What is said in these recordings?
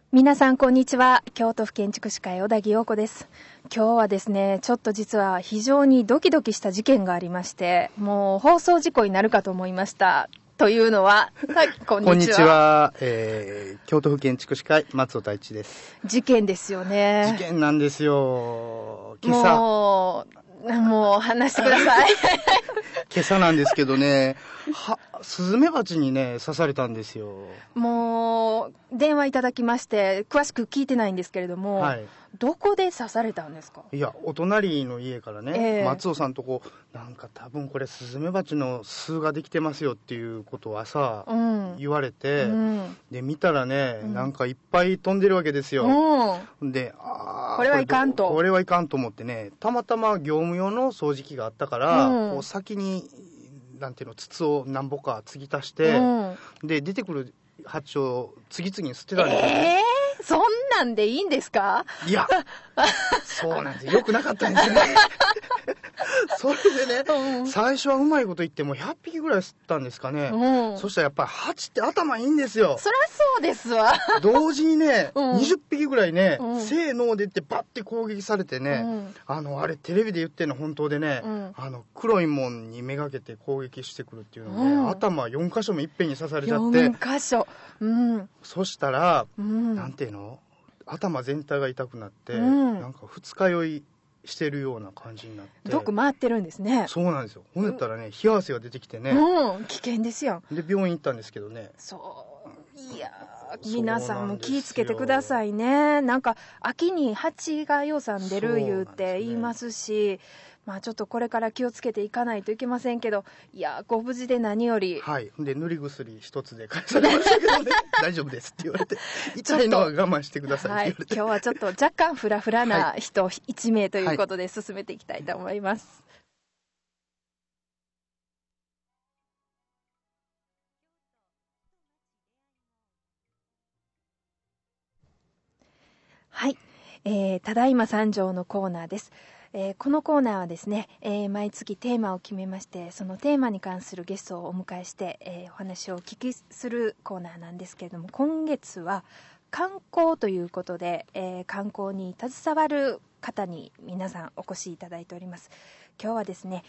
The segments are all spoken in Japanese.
皆さんこんにちは。京都府建築士会小田木陽子です。今日はですね、ちょっと実は非常にドキドキした事件がありまして、もう放送事故になるかと思いました。というのは、はい、こんにちは。 こんにちは、京都府建築士会松尾太一です。 事件ですよね。 事件なんですよ。今朝。 もう話してください。 今朝なんですけどね、スズメバチにね刺されたんですよ。 もう電話いただきまして詳しく聞いてないんですけれども、はい、どこで刺されたんですか？ いや、お隣の家からね、松尾さんとこなんか多分これスズメバチの巣ができてますよっていうことを朝言われて、で見たらね、なんかいっぱい飛んでるわけですよ。で、 これはいかんと思ってね、たまたま業務用の掃除機があったから、こう先になんていうの、筒を何本か継ぎ足して、で出てくる蜂を次々に捨てたんですよね。 そんなんでいいんですか？ いや、そうなんですよ。よくなかったんですよね。それでね、最初はうまいこと言っても100匹ぐらい吸ったんですかね。そしたらやっぱり蜂って頭いいんですよ。 そりゃそうですわ。 同時にね、20匹ぐらいね、せーのでってバッて攻撃されてね、あれテレビで言ってるの本当でね、黒いもんにめがけて攻撃してくるっていうのね、頭4箇所もいっぺんに刺されちゃって。 4箇所。 そしたら、なんていうの？頭全体が痛くなって、なんか二日酔いしてるような感じになって。 毒回ってるんですね。 そうなんですよ。ほんやったらね、冷や汗が出てきてね。 危険ですよ。 で、病院行ったんですけどね。 いや皆さんも気をつけてくださいね。なんか秋に蜂がよさんでる言うて言いますし、ちょっとこれから気をつけていかないといけませんけど、いやご無事で何より。 はい。で、塗り薬一つで返されましたけどね。大丈夫ですって言われて、痛いのは我慢してくださいって言われて。 今日はちょっと若干フラフラな人1名ということで進めていきたいと思います。はい、ただいま参上のコーナーです。このコーナーはですね、毎月テーマを決めまして、そのテーマに関するゲストをお迎えして、お話をお聞きするコーナーなんですけれども、今月は観光ということで、観光に携わる方に皆さんお越しいただいております。今日はですね、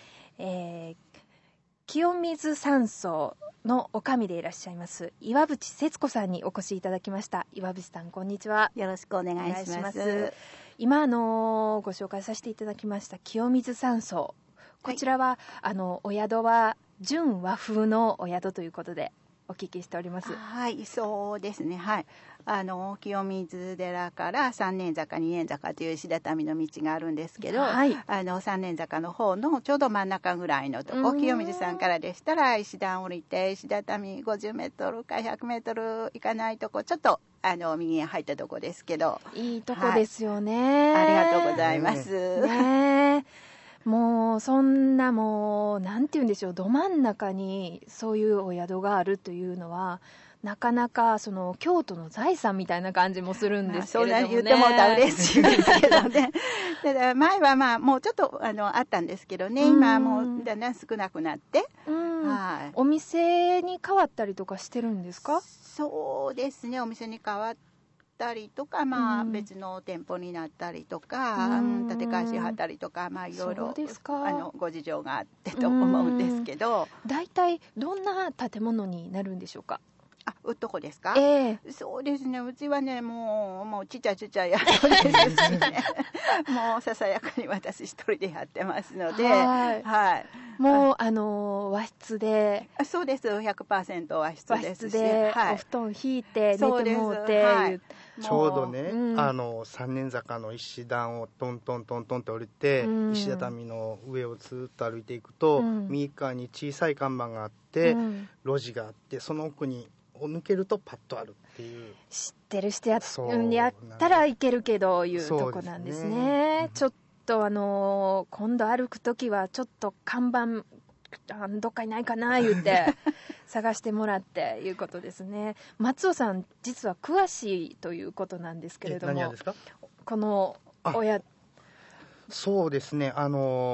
清水山荘の女将でいらっしゃいます岩渕節子さんにお越しいただきました。岩渕さん、こんにちは。 よろしくお願いします。 今ご紹介させていただきました清水山荘、こちらは、お宿は純和風のお宿ということでお聞きしております。 はい、そうですね。はい、清水寺から三年坂二年坂という石畳の道があるんですけど、三年坂の方のちょうど真ん中ぐらいのとこ、清水さんからでしたら石段降りて石畳50メートルか100メートル行かないとこ、ちょっと右へ入ったとこですけど、 いいとこですよね。 ありがとうございます。 ね、もうそんな、もうなんて言うんでしょう、ど真ん中にそういうお宿があるというのはなかなかその京都の財産みたいな感じもするんですけれどもね。 そんなに言ってもらったら嬉しいですけどね。ただ前はもうちょっとあったんですけどね、今はもうだんだん少なくなって、 お店に変わったりとかしてるんですか？ そうですね、お店に変わったりとか、別の店舗になったりとか、建て替えしはったりとか、いろいろご事情があってと思うんですけど。 大体どんな建物になるんでしょうか？ うっとこですか？そうですね、うちはね、もうちっちゃい宿ですしね。もうささやかに私一人でやってますので、 もう和室で。 そうです、100% 和室ですし、 お布団引いて寝てもうて、 ちょうどね、三年坂の石段をトントントントンって降りて、石畳の上をずっと歩いていくと、右側に小さい看板があって、路地があって、その奥に抜けるとパッとあるっていう。 知ってる人やったらいけるけどいうとこなんですね。ちょっと今度歩くときはちょっと看板どっかにないかな言って探してもらっていうことですね。松尾さん、実は詳しいということなんですけれども、 何ですか？ この親。 そうですね、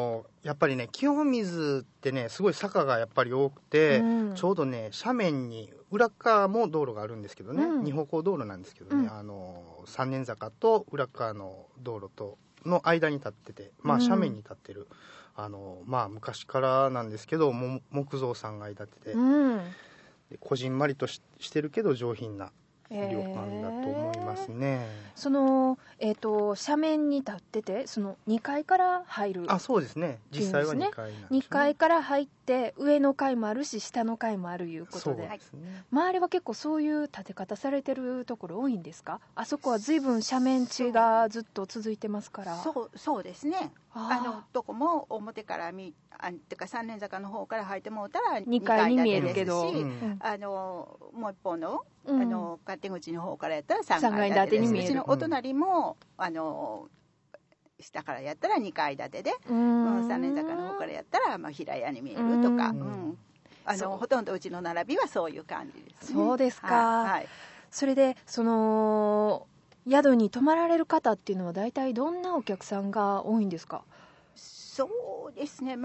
やっぱりね、清水ってね、すごい坂がやっぱり多くて、ちょうどね、斜面に裏側も道路があるんですけどね、二方向道路なんですけどね、三年坂と裏側の道路との間に立ってて、斜面に立ってる、昔からなんですけど、木造3階建てで、でこじんまりとしてるけど上品な旅館だと思いますね。 その、斜面に立ってて、その2階から入る。 そうですね。実際は2階なんですね。 2階から入って上の階もあるし下の階もあるいうことで、周りは結構そういう建て方されてるところ多いんですか？あそこは随分斜面地がずっと続いてますから。 そうですね。どこも表からてか三年坂の方から入ってもうたら2階に見えるけど、もう一方の勝手口の方からやったら3階建てです。うちのお隣も下からやったら2階建てで、三年坂の方からやったら平屋に見えるとか、ほとんどうちの並びはそういう感じですね。 そうですか。それでその宿に泊まられる方っていうのは大体どんなお客さんが多いんですか？ そうですね、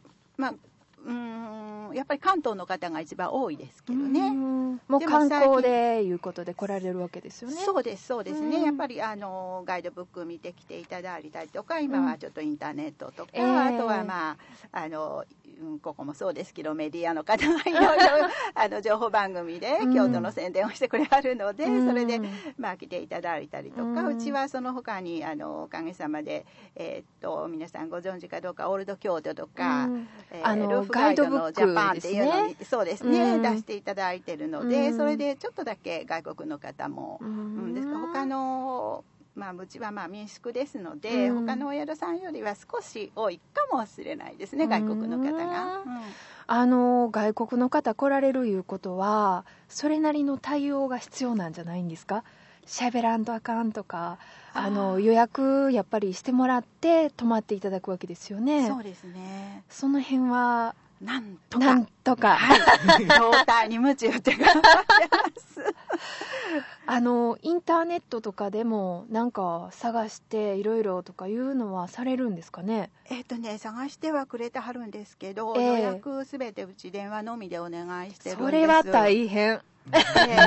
やっぱり関東の方が一番多いですけどね。 もう観光でいうことで来られるわけですよね。 そうですね。やっぱりガイドブック見てきていただいたりとか、今はちょっとインターネットとか、あとはここもそうですけど、メディアの方がいろいろ情報番組で京都の宣伝をしてくれはるので、それで来ていただいたりとか、うちはその他におかげさまで皆さんご存知かどうか、オールド京都とか、ルーフガイドのジャパンっていうのにそうですね、出していただいてるので、それでちょっとだけ外国の方も、ですから他のうちは民宿ですので、他のお宿さんよりは少し多いかもしれないですね、外国の方が。 外国の方来られるいうことはそれなりの対応が必要なんじゃないんですか？喋らんとあかんとか、予約やっぱりしてもらって泊まっていただくわけですよね。 そうですね。 その辺はなんとか状態に夢中って頑張ってますインターネットとかでもなんか探していろいろとかいうのはされるんですかね？ 探してはくれてはるんですけど、予約すべてうち電話のみでお願いしてるんです。 それは大変。 大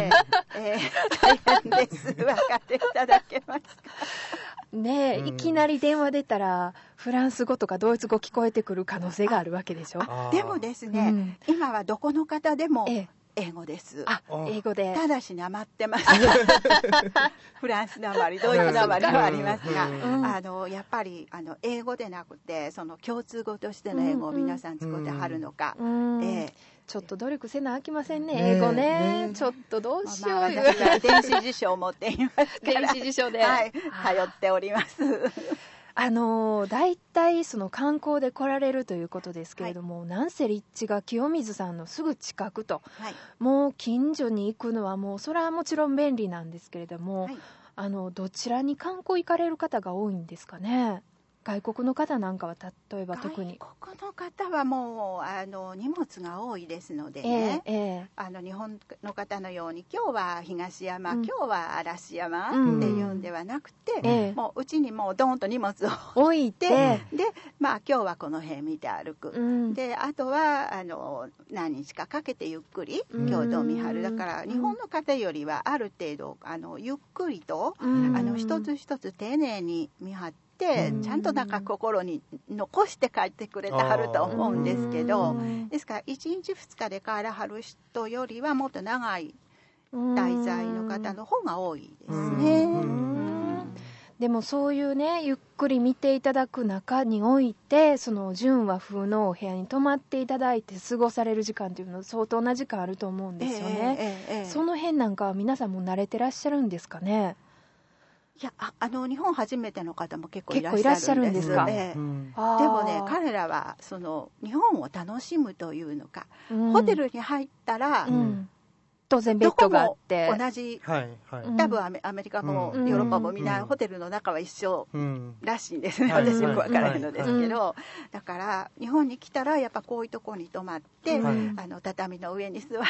変です。分かっていただけますか？ ねえ、いきなり電話出たらフランス語とかドイツ語聞こえてくる可能性があるわけでしょ。 でもですね、今はどこの方でも英語です。 英語で。 ただしなまってます。フランスなまり、ドイツなまりはありますが、やっぱり英語でなくて、その共通語としての英語を皆さん使ってはるのか。 ちょっと努力せなあきませんね、英語ね。ちょっとどうしよう。 私は電子辞書を持っていますから。 電子辞書で。 頼っております。 大体その観光で来られるということですけれども、なんせ立地が清水さんのすぐ近くと、もう近所に行くのはもうそれはもちろん便利なんですけれども、どちらに観光行かれる方が多いんですかね？外国の方なんかは例えば特に。 外国の方はもう荷物が多いですのでね、日本の方のように今日は東山、今日は嵐山っていうんではなくて、もううちにもうドーンと荷物を置いて、で今日はこの辺見て歩く、であとは何日かかけてゆっくり京都を見張る。だから日本の方よりはある程度ゆっくりと一つ一つ丁寧に見張って、ちゃんと心に残して帰ってくれてはると思うんですけど、ですから1日2日で帰らはる人よりはもっと長い滞在の方の方が多いですね。 でもそういうね、ゆっくり見ていただく中において、その純和風のお部屋に泊まっていただいて過ごされる時間というのは相当な時間あると思うんですよね。その辺なんかは皆さんも慣れてらっしゃるんですかね？ いや、日本初めての方も結構いらっしゃるんですか。でもね、彼らはその日本を楽しむというのか、ホテルに入ったら、 当然ベッドがあって同じ、多分アメリカもヨーロッパもみんなホテルの中は一緒らしいんですね。私よく分からへんのですけど、だから日本に来たらやっぱこういうとこに泊まって、畳の上に座って、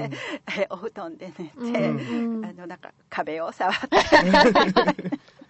お布団で寝て、壁を触って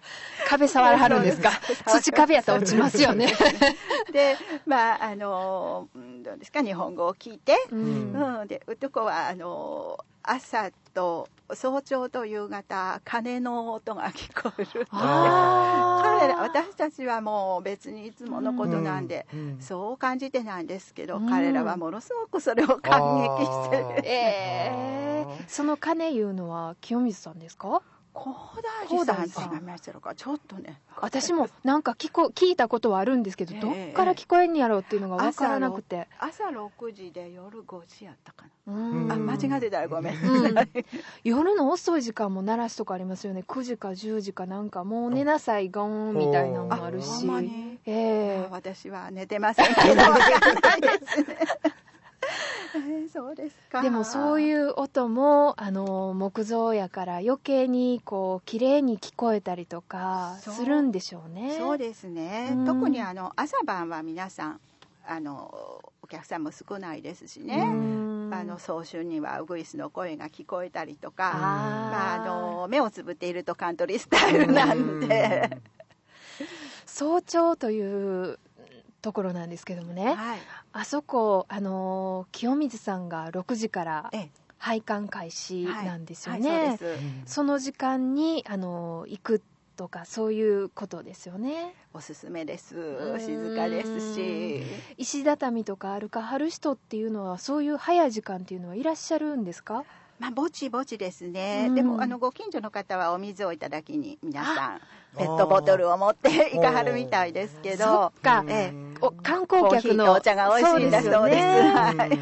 壁触らはるんですか。土壁やったら落ちますよね。 でどうですか、日本語を聞いて、で男は朝と早朝と夕方鐘の音が聞こえる。私たちはもう別にいつものことなんで、そう感じてないんですけど、彼らはものすごくそれを感激してる。 その鐘いうのは清水さんですか？ 高大寺さん違いましたのか、ちょっとね、 私もなんか聞いたことはあるんですけど、どっから聞こえんやろうっていうのが分からなくて、 朝6時で夜5時やったかな。間違ってたらごめん、 夜の遅い時間も鳴らすとかありますよね。9時か10時かなんかもう寝なさいゴーンみたいなのもあるし、 私は寝てませんけど分からないですね。そうですか。 でもそういう音も木造やから余計にこう綺麗に聞こえたりとかするんでしょうね。 そうですね、特に朝晩は皆さんお客さんも少ないですしね、早春にはウグイスの声が聞こえたりとか、目をつぶっているとカントリースタイルなんで早朝というところなんですけどもね、あそこ清水さんが6時から拝観開始なんですよね。その時間に行くとかそういうことですよね。 おすすめです。静かですし、 石畳とか歩かはる人っていうのはそういう早い時間っていうのはいらっしゃるんですか？ ぼちぼちですね。でもご近所の方はお水をいただきに皆さんペットボトルを持って行かはるみたいですけど、 そっか、観光客のコーヒーとお茶が美味しいんだそうです。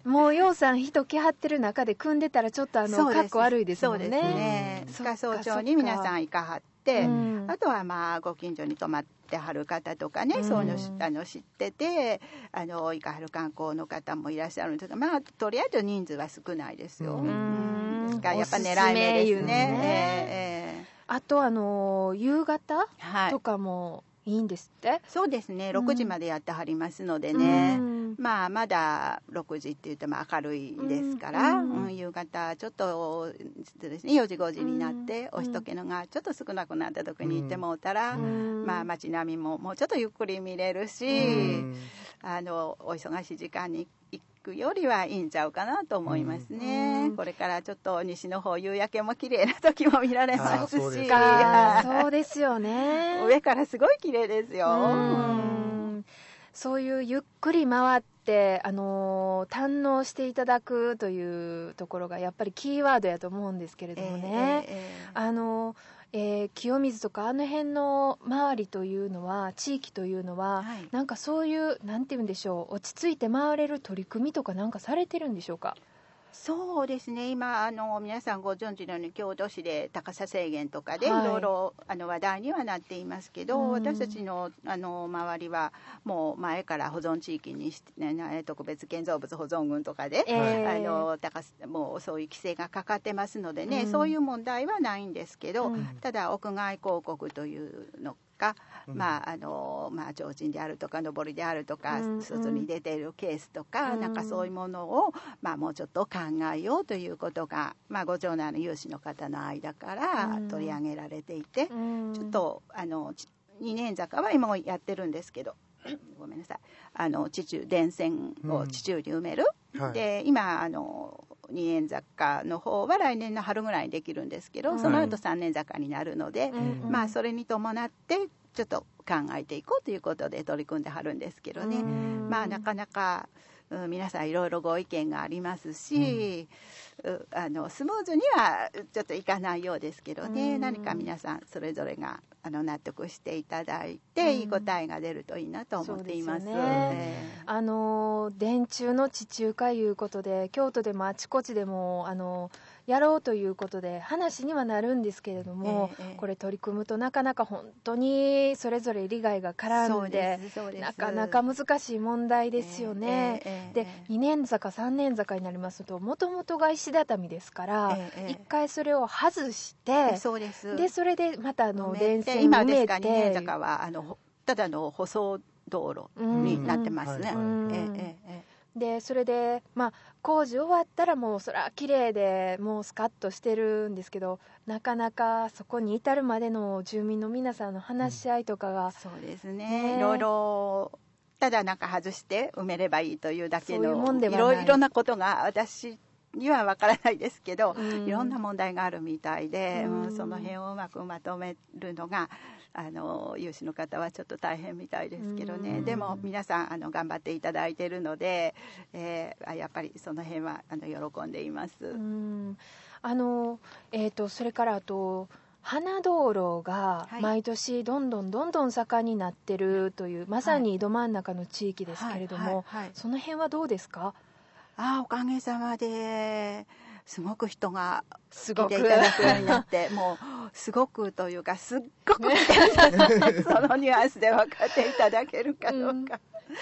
もうようさん人来はってる中で組んでたらちょっとかっこ悪いですもんね。 そうですね。早朝に皆さん行かはって、あとはご近所に泊まってはる方とかね、そういうの知ってて行かはる観光の方もいらっしゃるんですが、とりあえず人数は少ないですよ。ですからやっぱ狙い目ですね。 あと夕方とかもいいんですって。 そうですね、6時までやってはりますのでね、まだ6時って言っても明るいですから、夕方ちょっとですね、4時5時になってお人気のがちょっと少なくなった時に行ってもうたら、街並みももうちょっとゆっくり見れるし、お忙しい時間に行くよりはいいんちゃうかなと思いますね。これからちょっと西の方夕焼けも綺麗な時も見られますし、 そうですよね。 上からすごい綺麗ですよ。 そういうゆっくり回って堪能していただくというところがやっぱりキーワードやと思うんですけれどもね、清水とか辺の周りというのは地域というのは、なんかそういうなんていうんでしょう、落ち着いて回れる取り組みとかなんかされてるんでしょうか？ そうですね、今皆さんご存知のように京都市で高さ制限とかでいろいろ話題にはなっていますけど、私たちの周りはもう前から保存地域にして、特別建造物保存群とかで、もうそういう規制がかかってますのでね、そういう問題はないんですけど、ただ屋外広告というのが提灯であるとか上りであるとか、外に出ているケースとか、なんかそういうものをもうちょっと考えようということが、ご町内の有志の方の間から取り上げられていて、ちょっと二年坂は今もやってるんですけどごめんなさい、電線を地中に埋める、で今二年坂の方は来年の春ぐらいにできるんですけど、その後三年坂になるので、それに伴ってちょっと考えていこうということで取り組んではるんですけどね、なかなか皆さんいろいろご意見がありますし、スムーズにはちょっといかないようですけどね、何か皆さんそれぞれが納得していただいて、いい答えが出るといいなと思っています。 電柱の地中化いうことで京都でもあちこちでもやろうということで話にはなるんですけれども、これ取り組むとなかなか本当にそれぞれ利害が絡んでなかなか難しい問題ですよね。で2年坂3年坂になりますと、もともとが石畳ですから、一回それを外して、でそれでまた電線今ですか2年坂はただの舗装道路になってますね。 でそれで工事終わったらもうそら綺麗でもうスカッとしてるんですけど、なかなかそこに至るまでの住民の皆さんの話し合いとかが、 そうですね、いろいろただなんか外して埋めればいいというだけのいろんなことが私には分からないですけど、いろんな問題があるみたいで、その辺をうまくまとめるのが有志の方はちょっと大変みたいですけどね。でも皆さん頑張っていただいているので、やっぱりその辺は喜んでいます。 それからあと花道路が毎年どんどん盛んになってるという、まさにど真ん中の地域ですけれども、その辺はどうですか？ おかげさまですごく人が来ていただくようになってもうすごくというかすっごく来てそのニュアンスで分かっていただけるかどうか、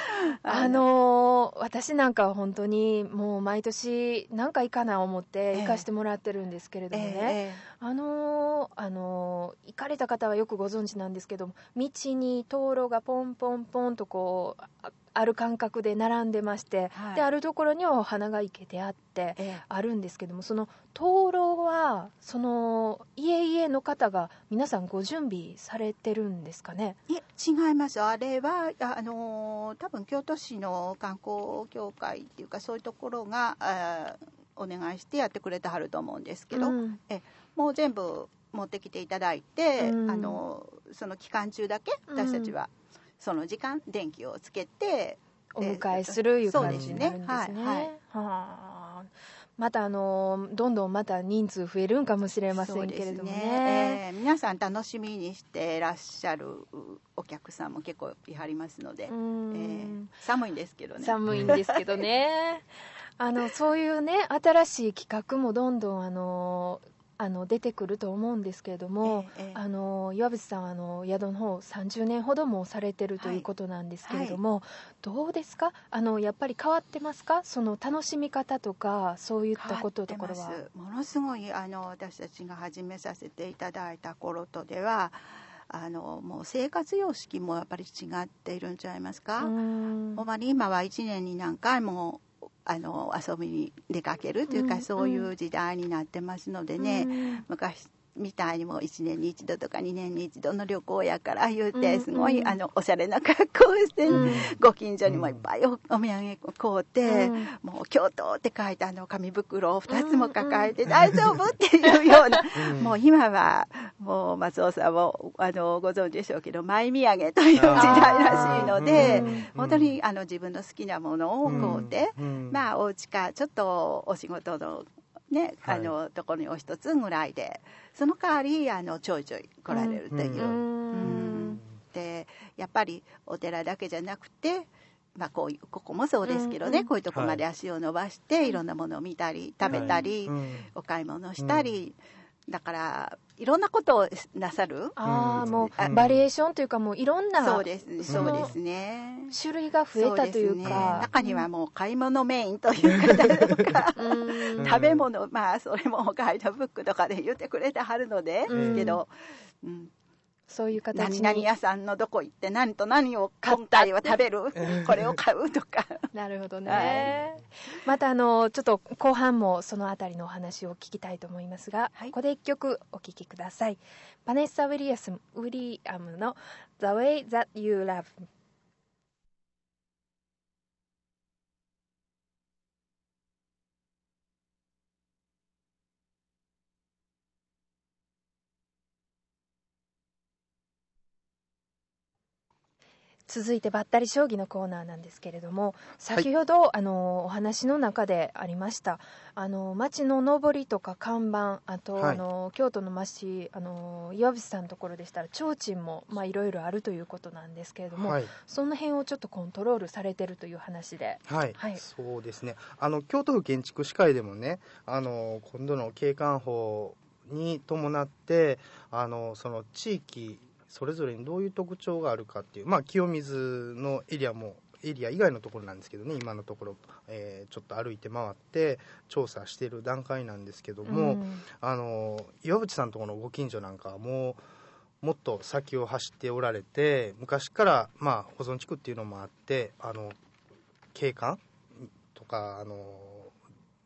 私なんかは本当にもう毎年何回かな思って行かしてもらってるんですけれどもね、行かれた方はよくご存知なんですけども、道に灯籠がポンポンポンとこうある感覚で並んでまして、であるところにはお花が生けてあってあるんですけども、その灯籠はその家々の方が皆さんご準備されてるんですかね？ いえ、違います。あれは多分京都市の観光協会っていうかそういうところがお願いしてやってくれてはると思うんですけど、もう全部持ってきていただいて、その期間中だけ私たちはその時間電気をつけてお迎えするいう感じになるんですね。またどんどんまた人数増えるんかもしれませんけれどもね。 皆さん楽しみにしてらっしゃるお客さんも結構いはりますので、寒いんですけどね。 寒いんですけどね。そういうね新しい企画もどんどん出てくると思うんですけれども、岩渕さんは宿の方30年ほどもされてるということなんですけれども、どうですか？やっぱり変わってますか？その楽しみ方とかそういったところは。 ものすごい私たちが始めさせていただいた頃とではもう生活様式もやっぱり違っているんちゃいますか？ほんまに今は1年に何回も遊びに出かけるというか、そういう時代になってますのでね、昔みたいにも1年に1度とか2年に1度の旅行やから言うてすごいおしゃれな格好をして、ご近所にもいっぱいお土産買うて、もう京都って書いた紙袋を2つも抱えて大丈夫っていうようなもう今はもう松尾さんもご存知でしょうけどマイ土産という時代らしいので、本当に自分の好きなものを買うて、まあお家かちょっとお仕事のね、ところにお一つぐらいで、その代わりちょいちょい来られるという、でやっぱりお寺だけじゃなくて、ここもそうですけどね、こういうとこまで足を伸ばして、いろんなものを見たり食べたり、お買い物したり、だからいろんなことをなさる、 もうバリエーションというか、もういろんなそうですね、 種類が増えたというか、 中にはもう買い物メインという方とか食べ物、それもガイドブックとかで言ってくれてはるので、けど、 そういう形に何々屋さんのどこ行って何と何を今回は食べるこれを買うとかなるほどね、またちょっと後半もそのあたりのお話を聞きたいと思いますが、ここで一曲お聴きください。バネッサ・ウィリアムの The Way That You Love。続いてばったり将棋のコーナーなんですけれども、先ほど、お話の中でありました町の上りとか看板、あと、京都の町岩渕さんのところでしたら提灯もいろいろあるということなんですけれども、その辺をちょっとコントロールされてるという話で、 そうですね、京都府建築士会でもね、今度の景観法に伴ってその地域それぞれにどういう特徴があるかっていう、清水のエリア以外のところなんですけどね、今のところ、ちょっと歩いて回って調査している段階なんですけども、岩渕さんのところのご近所なんかはもっと先を走っておられて、昔から保存地区っていうのもあって景観とか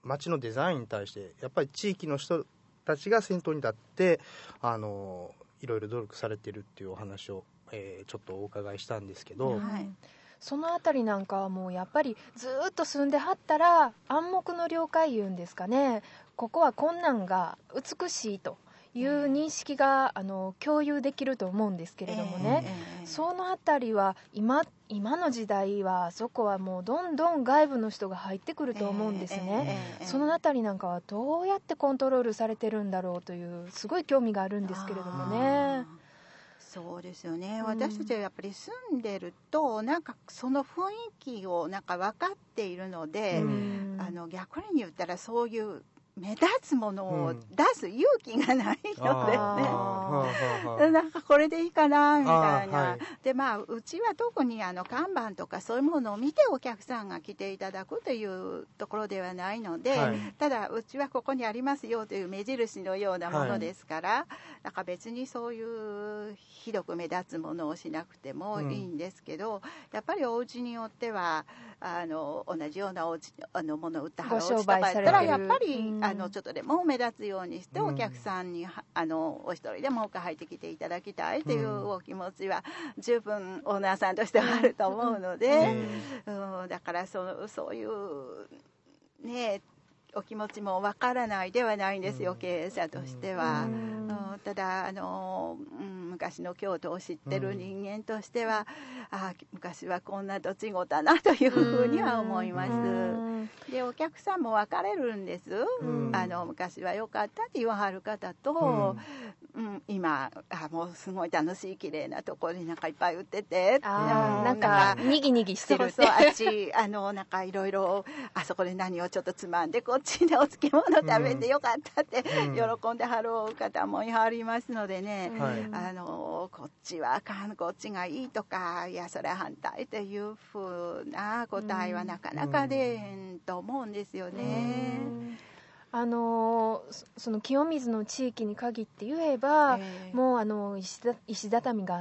街のデザインに対してやっぱり地域の人たちが先頭に立っていろいろ努力されてるっていうお話を、ちょっとお伺いしたんですけど、 そのあたりなんかはもうやっぱりずっと住んではったら暗黙の了解いうんですかね、ここはこんなんが美しいという認識が共有できると思うんですけれどもね、そのあたりは今の時代はそこはもうどんどん外部の人が入ってくると思うんですね、そのあたりなんかはどうやってコントロールされてるんだろうというすごい興味があるんですけれどもね。 そうですよね、私たちはやっぱり住んでるとなんかその雰囲気をなんか分かっているので、逆に言ったらそういう目立つものを出す勇気がないのでね、なんかこれでいいかなみたいな、でうちは特に看板とかそういうものを見てお客さんが来ていただくというところではないので、ただうちはここにありますよという目印のようなものですから、なんか別にそういうひどく目立つものをしなくてもいいんですけど、やっぱりお家によっては同じようなものを売ったはるお家とかやったらやっぱりちょっとでも目立つようにしてお客さんにお一人でも多く入ってきていただきたいというお気持ちは十分オーナーさんとしてはあると思うので、だからそういうねお気持ちもわからないではないんですよ、経営者としては。ただ昔の京都を知ってる人間としては、昔はこんな土地ごたなというふうには思います。でお客さんも分かれるんです、昔は良かったって言わはる方と、今もうすごい楽しい綺麗なところになんかいっぱい売ってて、 なんかにぎにぎしてるって、 そうあっちなんかいろいろあそこで何をちょっとつまんでこっちでお漬物食べてよかったって喜んではる方もいはりますのでね、こっちはあかんこっちがいいとか、いやそれは反対っていうふうな答えはなかなか出へんと思うんですよね。 その清水の地域に限って言えば、もう石畳があって、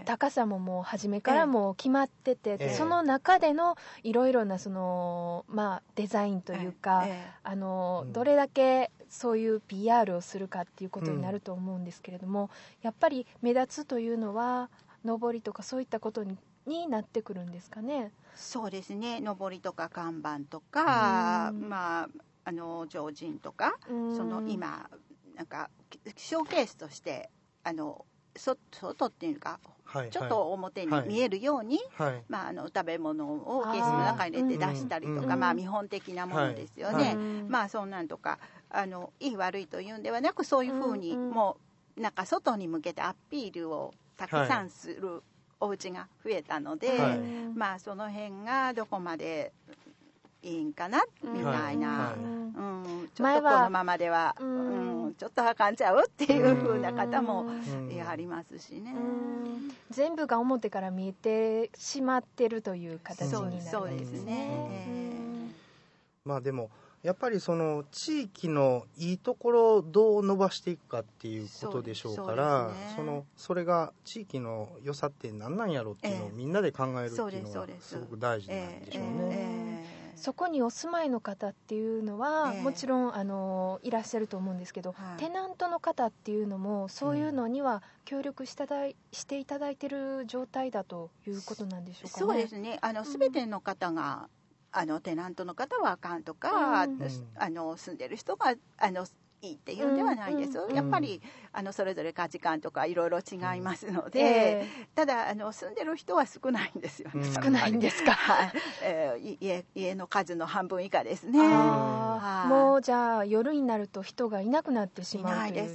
高さももう初めからもう決まってて、その中でのいろいろなデザインというか、どれだけそういう PR をするかっていうことになると思うんですけれども、やっぱり目立つというのは上りとかそういったことになってくるんですかね。 そうですね、上りとか看板とか、提灯とか、今なんかショーケースとして外っていうか、ちょっと表に見えるように、食べ物をケースの中に入れて出したりとか、見本的なものですよね。そんなんとかいい悪いというんではなく、そういうふうにもうなんか外に向けてアピールをたくさんするお家が増えたので、その辺がどこまでいいんかなみたいな、ちょっとこのままでは、ちょっとあかんちゃうっていう風な方もありますしね。 全部が表から見えてしまってるという形になるんですね。 そうですね。 でもやっぱりその地域のいいところをどう伸ばしていくかっていうことでしょうから、それが地域の良さって何なんやろっていうのをみんなで考えるっていうのがすごく大事なんでしょうね。 そこにお住まいの方っていうのは、もちろんいらっしゃると思うんですけど、テナントの方っていうのもそういうのには協力していただいてる状態だということなんでしょうかね。 そうですね、全ての方がテナントの方はあかんとか、住んでる人がいいっていうんではないです。やっぱりそれぞれ価値観とかいろいろ違いますので、ただ住んでる人は少ないんですよね。 少ないんですか。 家の数の半分以下ですね。 もうじゃあ夜になると人がいなくなってしまうという。 いないです。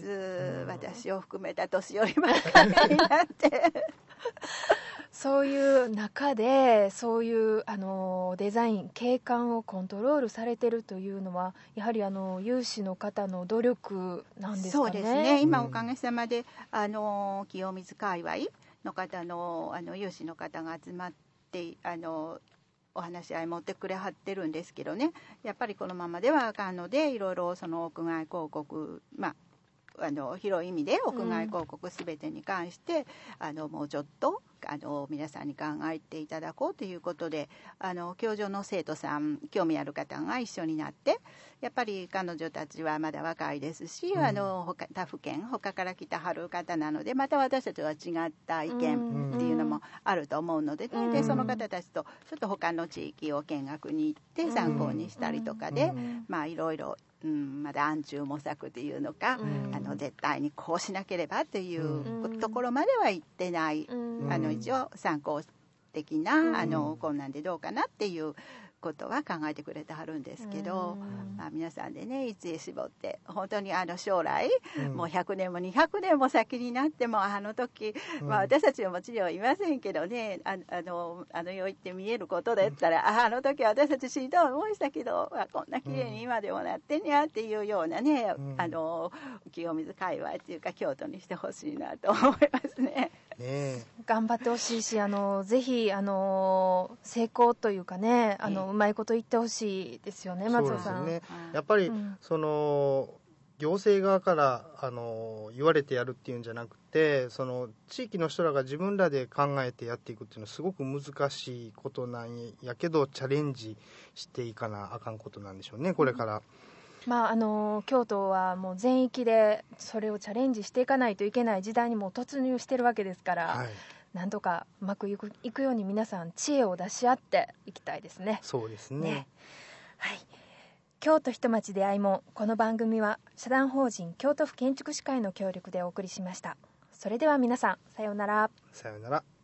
私を含めた年寄りばっかりになってそういう中でそういうデザイン景観をコントロールされてるというのはやはり有志の方の努力なんですかね。 そうですね、今おかげさまで清水界隈の方の有志の方が集まってお話し合い持ってくれはってるんですけどね、やっぱりこのままではあかんので、いろいろその屋外広告、広い意味で屋外広告すべてに関して、もうちょっと皆さんに考えていただこうということで教場の生徒さん興味ある方が一緒になってやっぱり彼女たちはまだ若いですし、他府県他から来たはる方なのでまた私たちは違った意見っていうのもあると思うので、でその方たちとちょっと他の地域を見学に行って参考にしたりとかで、いろいろまだ暗中模索っていうのか、絶対にこうしなければというところまでは行ってない、一応参考的な、こんなんでどうかなっていうことは考えてくれてはるんですけど、皆さんでね一へ絞って本当に将来、もう100年も200年も先になってもあの時、私たちはもちろんいませんけどね世行って見えることだったら、あの時私たちしんどい思いしたけどこんな綺麗に今でもなってんやっていうようなね、清水界隈っていうか京都にしてほしいなと思いますね。 頑張ってほしいしぜひ成功というかねうまいこと言ってほしいですよね、松尾さん。 やっぱり、その行政側から言われてやるっていうんじゃなくて、その地域の人らが自分らで考えてやっていくっていうのはすごく難しいことなんやけどチャレンジしていかなあかんことなんでしょうね、これから。 京都はもう全域でそれをチャレンジしていかないといけない時代にもう突入してるわけですから、なんとかうまくいくように皆さん知恵を出し合っていきたいですね。 そうですね。 京都人町出会いも、この番組は社団法人京都府建築士会の協力でお送りしました。それでは皆さん、さようなら。 さようなら。